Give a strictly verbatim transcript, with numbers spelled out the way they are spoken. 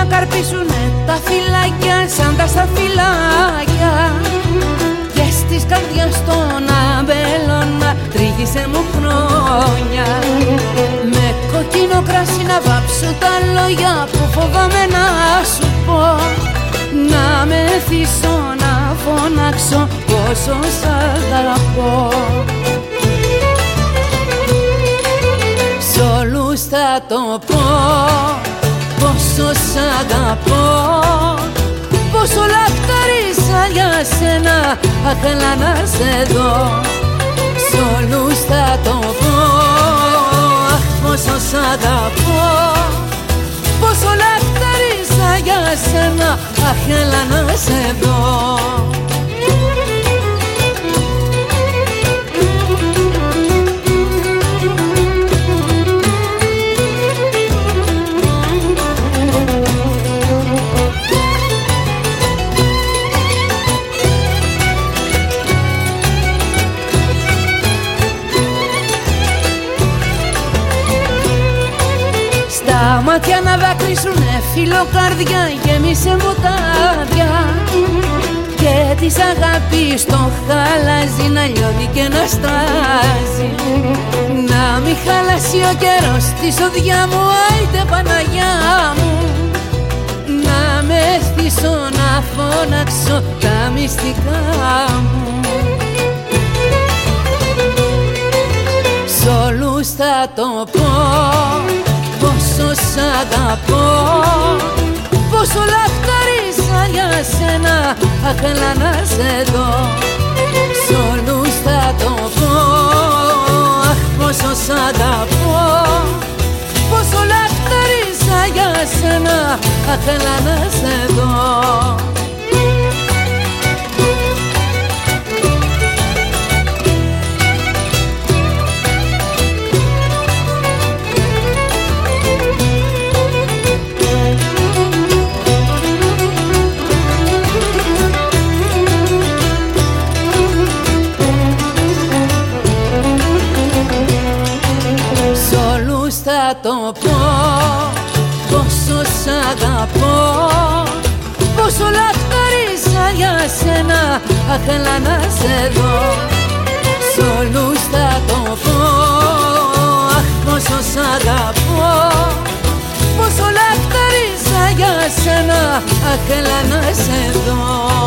καρπίσουνε τα φυλάκια σαν τα σταφυλάκια και στις καρδιάς των αμπέλων τρίγησε μου χρόνια. Με κοκκινό κράσι να βάψω τα λόγια που φοβάμαι να σου πω, να μεθύσω να φωνάξω πόσο σ' αγαπώ. Σ' όλους θα το πω πόσο σ' αγαπώ, πόσο λαχταρίσα για σένα, ήθελα να σε δω. Σ' όλους θα το πω, αχ πόσο σ' αγαπώ, πόσο λαχταρίσα για σένα, ήθελα να σε δω. Τα μάτια να δακρύσουνε φιλοκάρδια γέμισε βοτάδια και της αγάπης το χαλάζι να λιώνει και να στάζει. Να μη χαλάσει ο καιρός τη σοδιά μου, άιτε Παναγιά μου, να μεθύσω να φωνάξω τα μυστικά μου. Σ' όλους θα το πω πόσο σ' αγαπώ, πόσο λαχταρίσα για σένα, ήθελα να σε δω. Σ' όλους θα το πω, αχ πόσο σ' αγαπώ, πόσο λαχταρίσα για σένα, ήθελα να σε δω. Θα το πω πόσο σ' αγαπώ, πόσο λαχταρίσα για σένα, ήθελα να σε δω. Σ' όλους θα το πω, αχ πόσο σ' αγαπώ, πόσο λαχταρίσα για σένα, ήθελα να σε δω.